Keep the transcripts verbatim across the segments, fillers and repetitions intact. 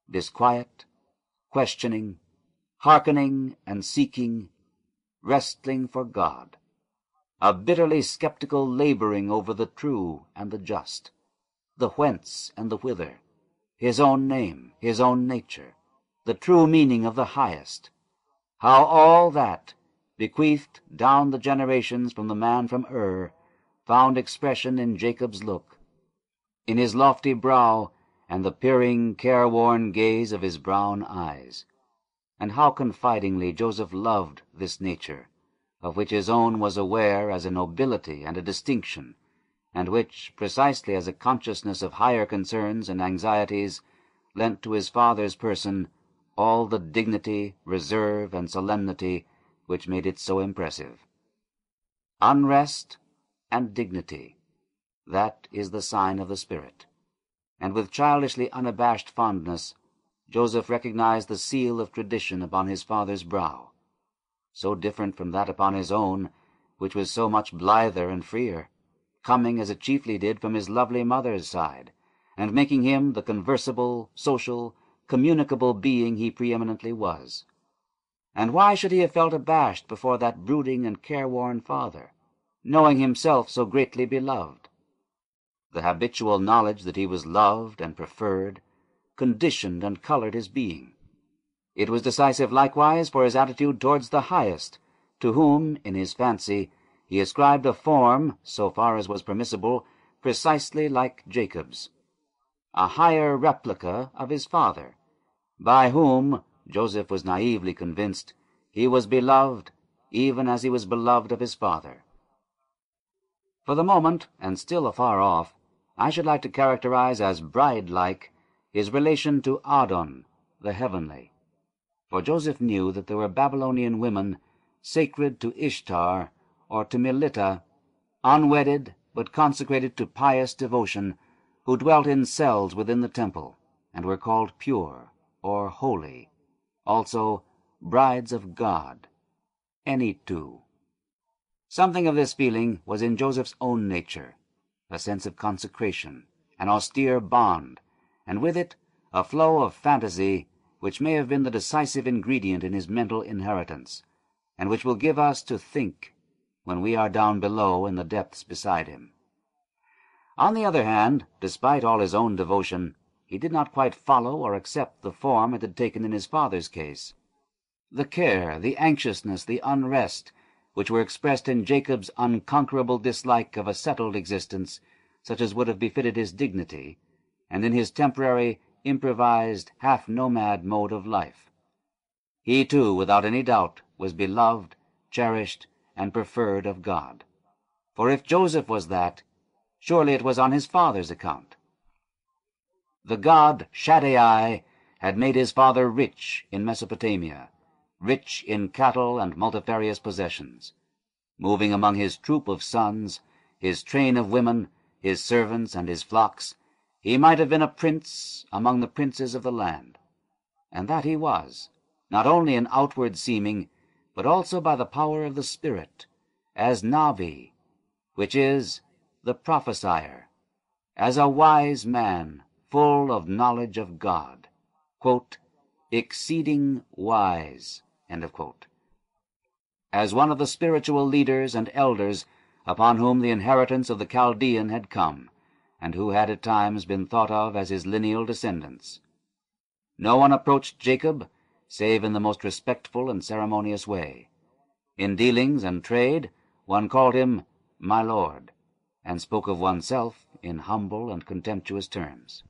disquiet, questioning, hearkening and seeking, wrestling for God, a bitterly skeptical laboring over the true and the just, the whence and the whither, his own name, his own nature, the true meaning of the highest, how all that, bequeathed down the generations from the man from Ur, found expression in Jacob's look, in his lofty brow and the peering, careworn gaze of his brown eyes, and how confidingly Joseph loved this nature, of which his own was aware as a nobility and a distinction, and which, precisely as a consciousness of higher concerns and anxieties, lent to his father's person all the dignity, reserve, and solemnity which made it so impressive. Unrest and dignity, that is the sign of the Spirit, and with childishly unabashed fondness Joseph recognized the seal of tradition upon his father's brow, so different from that upon his own, which was so much blither and freer, coming as it chiefly did from his lovely mother's side, and making him the conversible, social, communicable being he preeminently was. And why should he have felt abashed before that brooding and careworn father, knowing himself so greatly beloved? The habitual knowledge that he was loved and preferred conditioned and colored his being. It was decisive likewise for his attitude towards the highest, to whom, in his fancy, he ascribed a form, so far as was permissible, precisely like Jacob's, a higher replica of his father, by whom, Joseph was naively convinced, he was beloved, even as he was beloved of his father. For the moment, and still afar off, I should like to characterize as bride-like his relation to Adon, the heavenly. For Joseph knew that there were Babylonian women sacred to Ishtar or to Melita, unwedded but consecrated to pious devotion, who dwelt in cells within the temple, and were called pure or holy, also brides of God, any two. Something of this feeling was in Joseph's own nature, a sense of consecration, an austere bond, and with it a flow of fantasy which may have been the decisive ingredient in his mental inheritance, and which will give us to think when we are down below in the depths beside him. On the other hand, despite all his own devotion, he did not quite follow or accept the form it had taken in his father's case. The care, the anxiousness, the unrest, which were expressed in Jacob's unconquerable dislike of a settled existence, such as would have befitted his dignity, and in his temporary, improvised, half-nomad mode of life. He, too, without any doubt, was beloved, cherished, and preferred of God. For if Joseph was that, surely it was on his father's account. The god Shaddai had made his father rich in Mesopotamia, rich in cattle and multifarious possessions. Moving among his troop of sons, his train of women, his servants, and his flocks, he might have been a prince among the princes of the land. And that he was, not only in outward seeming, but also by the power of the Spirit, as Nabi, which is the prophesier, as a wise man, full of knowledge of God, quote, exceeding wise, end of quote, as one of the spiritual leaders and elders upon whom the inheritance of the Chaldean had come, and who had at times been thought of as his lineal descendants. No one approached Jacob save in the most respectful and ceremonious way. In dealings and trade one called him my lord, and spoke of oneself in humble and contemptuous terms.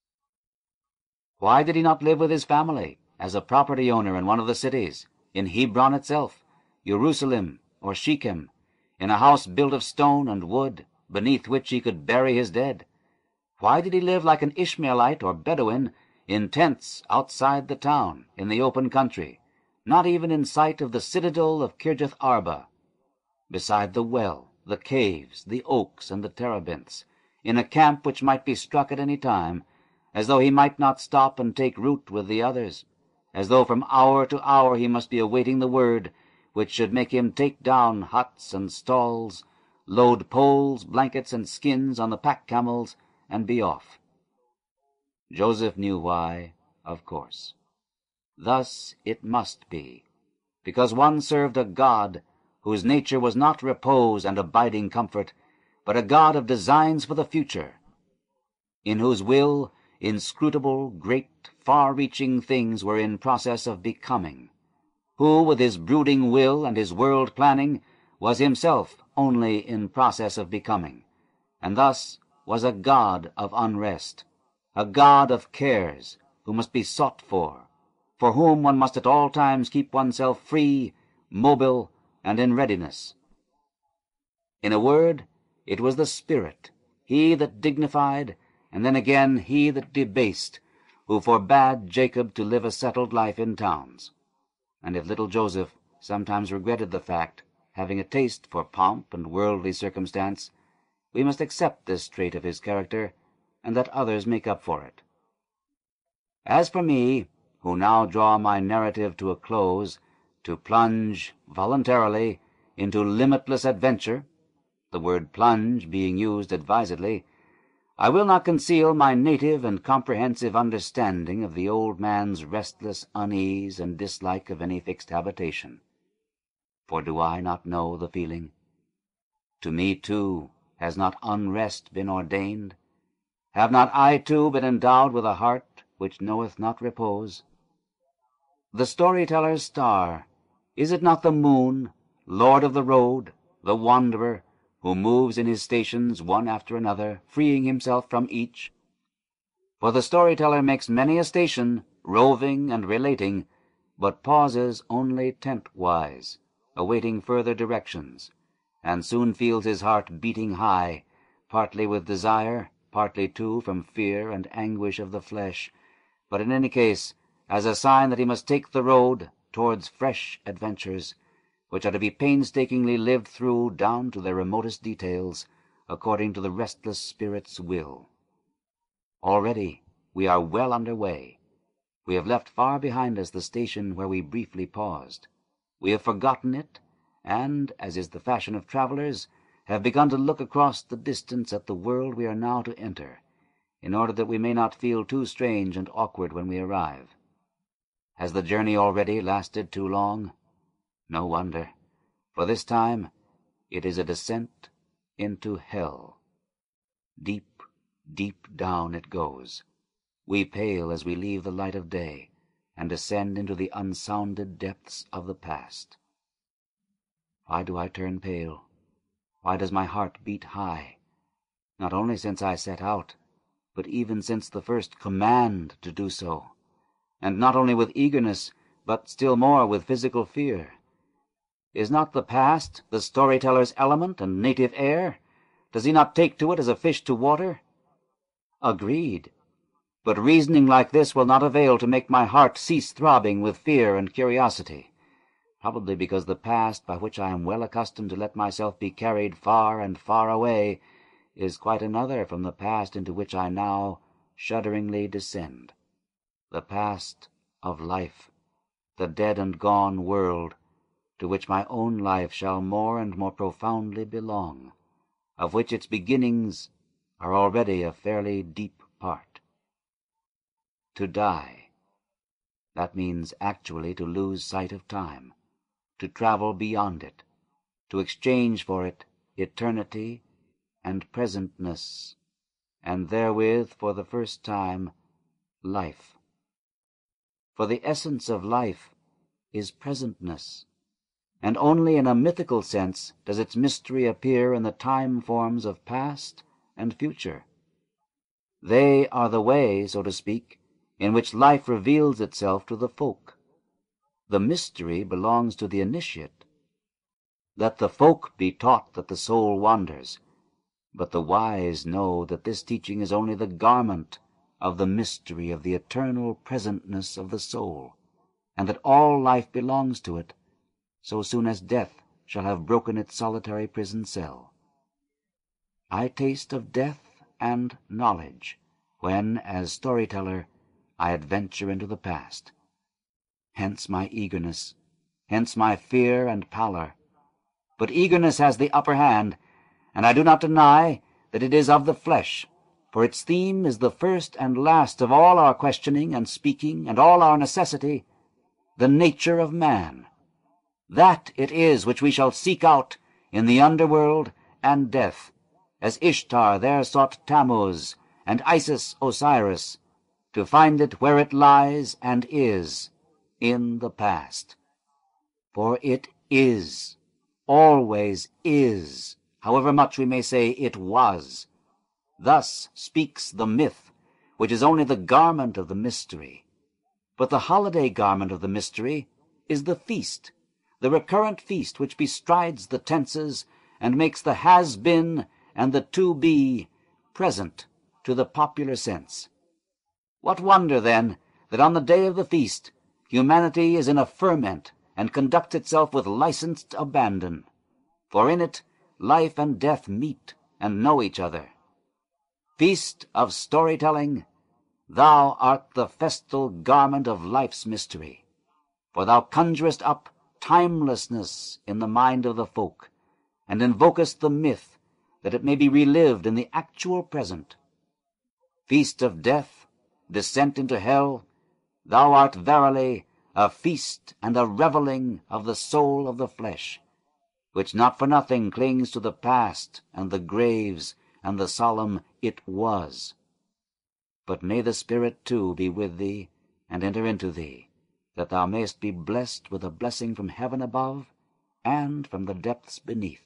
Why did he not live with his family, as a property owner in one of the cities, in Hebron itself, Jerusalem, or Shechem, in a house built of stone and wood, beneath which he could bury his dead? Why did he live like an Ishmaelite or Bedouin, in tents outside the town, in the open country, not even in sight of the citadel of Kirjath Arba, beside the well, the caves, the oaks, and the terebinths, in a camp which might be struck at any time, as though he might not stop and take root with the others, as though from hour to hour he must be awaiting the word which should make him take down huts and stalls, load poles, blankets, and skins on the pack camels, and be off? Joseph knew why, of course. Thus it must be, because one served a God whose nature was not repose and abiding comfort, but a God of designs for the future, in whose will inscrutable, great, far-reaching things were in process of becoming, who, with his brooding will and his world-planning, was himself only in process of becoming, and thus was a God of unrest, a God of cares, who must be sought for, for whom one must at all times keep oneself free, mobile, and in readiness. In a word, it was the Spirit, he that dignified, and then again he that debased, who forbade Jacob to live a settled life in towns. And if little Joseph sometimes regretted the fact, having a taste for pomp and worldly circumstance, we must accept this trait of his character, and let others make up for it. As for me, who now draw my narrative to a close, to plunge voluntarily into limitless adventure, the word plunge being used advisedly, I will not conceal my native and comprehensive understanding of the old man's restless unease and dislike of any fixed habitation. For do I not know the feeling? To me, too, has not unrest been ordained? Have not I, too, been endowed with a heart which knoweth not repose? The storyteller's star, is it not the moon, lord of the road, the wanderer, who moves in his stations one after another, freeing himself from each? For the storyteller makes many a station, roving and relating, but pauses only tent-wise, awaiting further directions, and soon feels his heart beating high, partly with desire, partly, too, from fear and anguish of the flesh, but in any case as a sign that he must take the road towards fresh adventures, which are to be painstakingly lived through down to their remotest details, according to the restless spirit's will. Already we are well under way. We have left far behind us the station where we briefly paused. We have forgotten it, and, as is the fashion of travellers, have begun to look across the distance at the world we are now to enter, in order that we may not feel too strange and awkward when we arrive. Has the journey already lasted too long? No wonder, for this time it is a descent into hell. Deep, deep down it goes. We pale as we leave the light of day, and descend into the unsounded depths of the past. Why do I turn pale? Why does my heart beat high? Not only since I set out, but even since the first command to do so, and not only with eagerness, but still more with physical fear. Is not the past the storyteller's element and native air? Does he not take to it as a fish to water? Agreed. But reasoning like this will not avail to make my heart cease throbbing with fear and curiosity, probably because the past, by which I am well accustomed to let myself be carried far and far away, is quite another from the past into which I now shudderingly descend, the past of life, the dead and gone world, to which my own life shall more and more profoundly belong, of which its beginnings are already a fairly deep part. To die, that means actually to lose sight of time, to travel beyond it, to exchange for it eternity and presentness, and therewith, for the first time, life. For the essence of life is presentness, and only in a mythical sense does its mystery appear in the time forms of past and future. They are the way, so to speak, in which life reveals itself to the folk. The mystery belongs to the initiate. Let the folk be taught that the soul wanders, but the wise know that this teaching is only the garment of the mystery of the eternal presentness of the soul, and that all life belongs to it, so soon as death shall have broken its solitary prison cell. I taste of death and knowledge when, as storyteller, I adventure into the past. Hence my eagerness, hence my fear and pallor. But eagerness has the upper hand, and I do not deny that it is of the flesh, for its theme is the first and last of all our questioning and speaking and all our necessity, the nature of man. That it is which we shall seek out in the underworld and death, as Ishtar there sought Tammuz, and Isis Osiris, to find it where it lies and is, in the past. For it is, always is, however much we may say it was. Thus speaks the myth, which is only the garment of the mystery. But the holiday garment of the mystery is the feast, the recurrent feast which bestrides the tenses and makes the has-been and the to-be present to the popular sense. What wonder, then, that on the day of the feast humanity is in a ferment and conducts itself with licensed abandon, for in it life and death meet and know each other. Feast of storytelling, thou art the festal garment of life's mystery, for thou conjurest up timelessness in the mind of the folk, and invokest the myth that it may be relived in the actual present. Feast of death, descent into hell, thou art verily a feast and a revelling of the soul of the flesh, which not for nothing clings to the past and the graves and the solemn it was. But may the Spirit too be with thee and enter into thee, that thou mayst be blessed with a blessing from heaven above and from the depths beneath.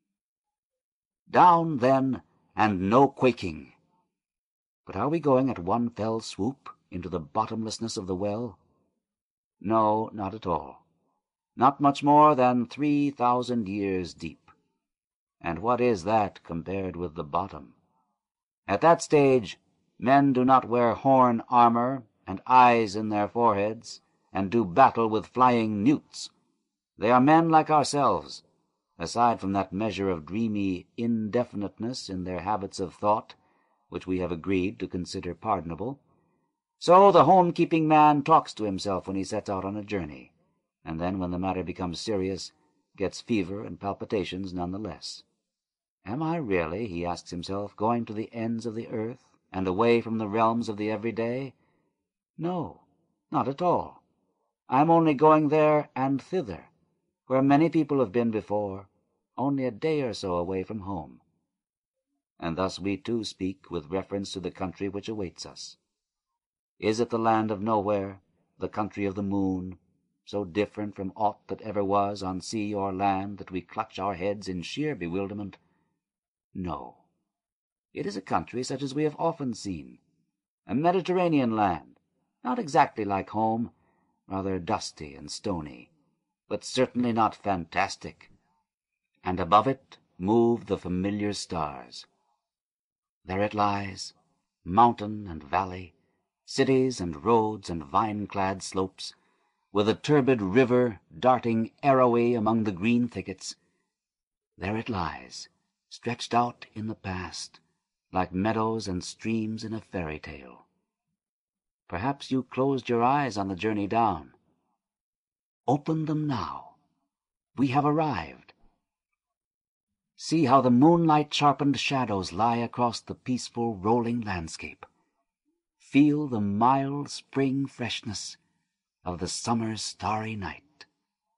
Down, then, and no quaking. But are we going at one fell swoop into the bottomlessness of the well? No, not at all. Not much more than three thousand years deep. And what is that compared with the bottom? At that stage, men do not wear horn armor and eyes in their foreheads, and do battle with flying newts. They are men like ourselves, aside from that measure of dreamy indefiniteness in their habits of thought, which we have agreed to consider pardonable. So the home-keeping man talks to himself when he sets out on a journey, and then when the matter becomes serious, gets fever and palpitations none the less. Am I really, he asks himself, going to the ends of the earth, and away from the realms of the everyday? No, not at all. I am only going there and thither, where many people have been before, only a day or so away from home. And thus we too speak with reference to the country which awaits us. Is it the land of nowhere, the country of the moon, so different from aught that ever was on sea or land that we clutch our heads in sheer bewilderment? No. It is a country such as we have often seen, a Mediterranean land, not exactly like home, rather dusty and stony, but certainly not fantastic. And above it move the familiar stars. There it lies, mountain and valley, cities and roads and vine-clad slopes, with a turbid river darting arrowy among the green thickets. There it lies, stretched out in the past, like meadows and streams in a fairy tale. Perhaps you closed your eyes on the journey down. Open them now. We have arrived. See how the moonlight-sharpened shadows lie across the peaceful, rolling landscape. Feel the mild spring freshness of the summer's starry night.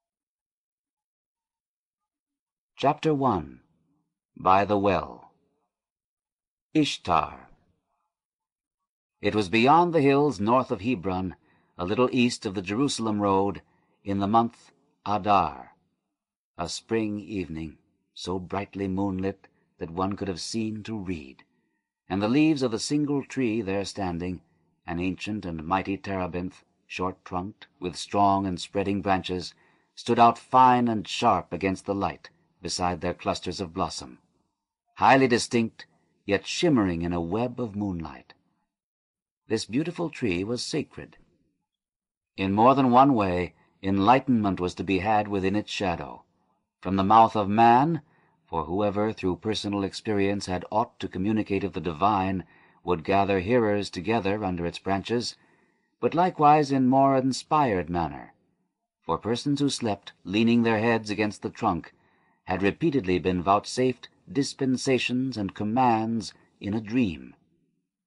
Chapter one. By the Well. Ishtar. It was beyond the hills north of Hebron, a little east of the Jerusalem road, in the month Adar, a spring evening, so brightly moonlit that one could have seen to read, and the leaves of the single tree there standing, an ancient and mighty terebinth, short-trunked, with strong and spreading branches, stood out fine and sharp against the light beside their clusters of blossom, highly distinct, yet shimmering in a web of moonlight. This beautiful tree was sacred. In more than one way, enlightenment was to be had within its shadow, from the mouth of man, for whoever through personal experience had aught to communicate of the divine would gather hearers together under its branches, but likewise in more inspired manner, for persons who slept, leaning their heads against the trunk, had repeatedly been vouchsafed dispensations and commands in a dream.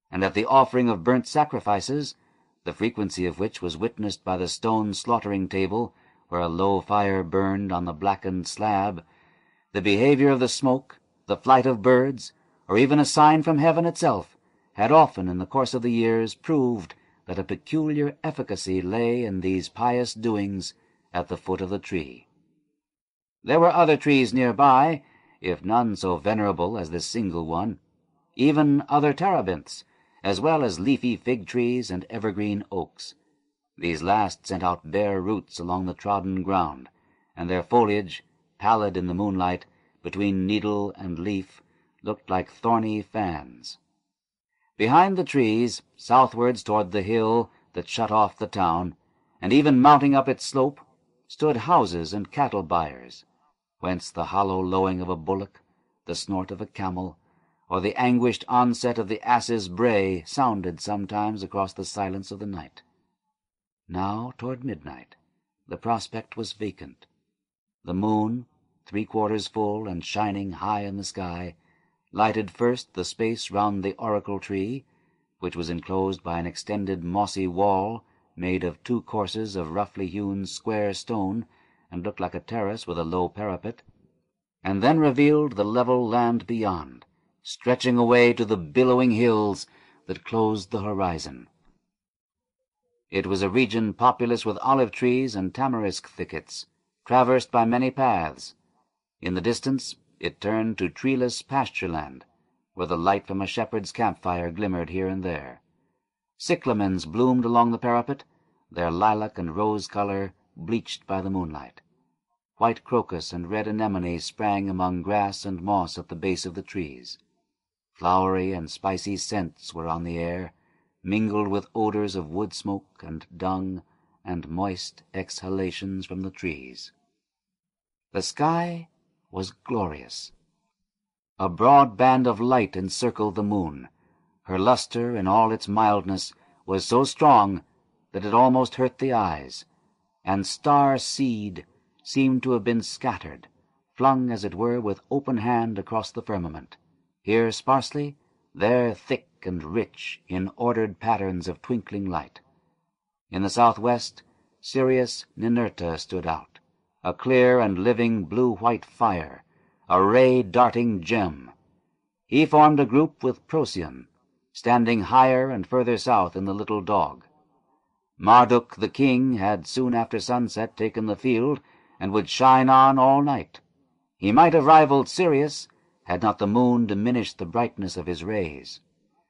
and at the offering of burnt sacrifices, the frequency of which was witnessed by the stone slaughtering table where a low fire burned on the blackened slab, the behavior of the smoke, the flight of birds, or even a sign from heaven itself, had often in the course of the years proved that a peculiar efficacy lay in these pious doings at the foot of the tree. There were other trees nearby, if none so venerable as this single one, even other terebinths, as well as leafy fig trees and evergreen oaks. These last sent out bare roots along the trodden ground, and their foliage, pallid in the moonlight, between needle and leaf, looked like thorny fans. Behind the trees, southwards toward the hill that shut off the town, and even mounting up its slope, stood houses and cattle buyers, whence the hollow lowing of a bullock, the snort of a camel, or the anguished onset of the ass's bray sounded sometimes across the silence of the night. Now, toward midnight, the prospect was vacant. The moon, three-quarters full and shining high in the sky, lighted first the space round the oracle tree, which was enclosed by an extended mossy wall made of two courses of roughly hewn square stone, and looked like a terrace with a low parapet, and then revealed the level land beyond, stretching away to the billowing hills that closed the horizon. It was a region populous with olive trees and tamarisk thickets, traversed by many paths. In the distance it turned to treeless pasture land, where the light from a shepherd's campfire glimmered here and there. Cyclamens bloomed along the parapet, their lilac and rose color bleached by the moonlight. White crocus and red anemone sprang among grass and moss at the base of the trees. Flowery and spicy scents were on the air, mingled with odors of wood smoke and dung and moist exhalations from the trees. The sky was glorious. A broad band of light encircled the moon. Her luster, in all its mildness, was so strong that it almost hurt the eyes, and star seed seemed to have been scattered, flung as it were with open hand across the firmament, here sparsely, there thick and rich in ordered patterns of twinkling light. In the southwest, Sirius Ninurta stood out, a clear and living blue-white fire, a ray-darting gem. He formed a group with Procyon, standing higher and further south in the Little Dog. Marduk the king had soon after sunset taken the field, and would shine on all night. He might have rivaled Sirius, had not the moon diminished the brightness of his rays.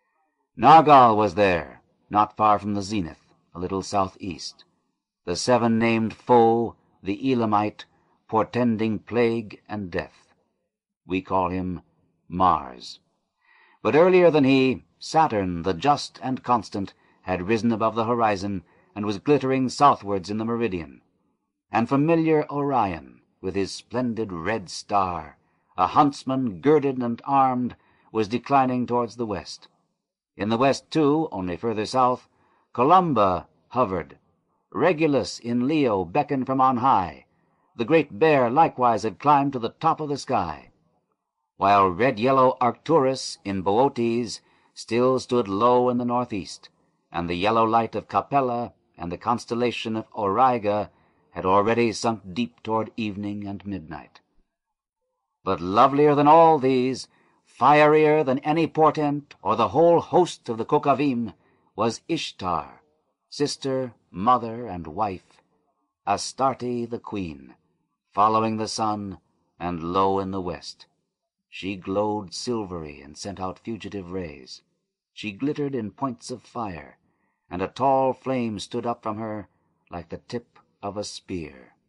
Nargal was there, not far from the zenith, a little southeast. The seven-named foe, the Elamite, portending plague and death. We call him Mars. But earlier than he, Saturn, the just and constant, had risen above the horizon, and was glittering southwards in the meridian. And familiar Orion, with his splendid red star, a huntsman girded and armed, was declining towards the west. In the west, too, only further south, Columba hovered. Regulus in Leo beckoned from on high. The great bear likewise had climbed to the top of the sky, while red-yellow Arcturus in Boötes still stood low in the northeast, and the yellow light of Capella and the constellation of Auriga had already sunk deep toward evening and midnight. But lovelier than all these, fierier than any portent or the whole host of the Kokavim, was Ishtar, sister, mother, and wife, Astarte the queen, following the sun and low in the west. She glowed silvery and sent out fugitive rays. She glittered in points of fire, and a tall flame stood up from her like the tip of a spear.